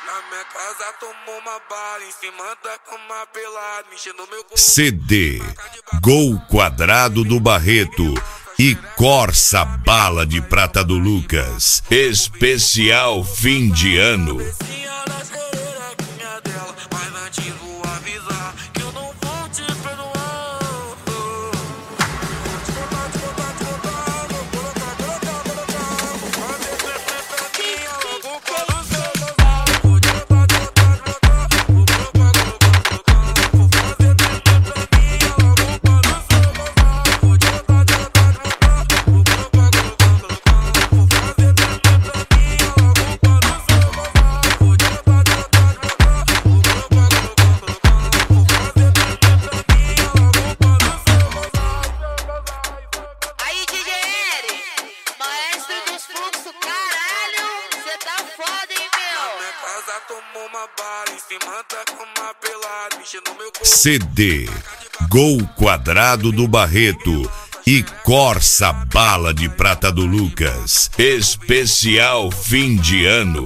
Na minha casa tomou uma bala, em cima da cama pelado, mexendo meu corpo. CD, Gol Quadrado do Barreto e Corsa Bala de Prata do Lucas. Especial fim de ano. Tomou uma bala, em cima da cama pelado, mexendo meu corpo. CD, Gol Quadrado do Barreto e Corsa Bala de Prata do Lucas. Especial fim de ano.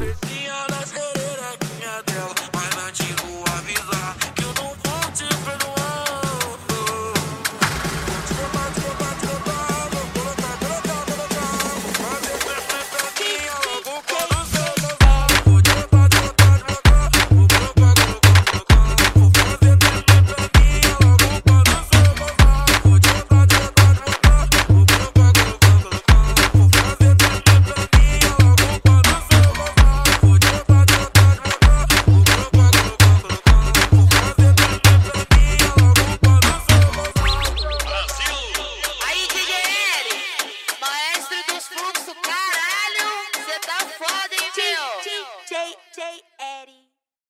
Caralho, cê tá foda, hein, meu? DJ Eddie.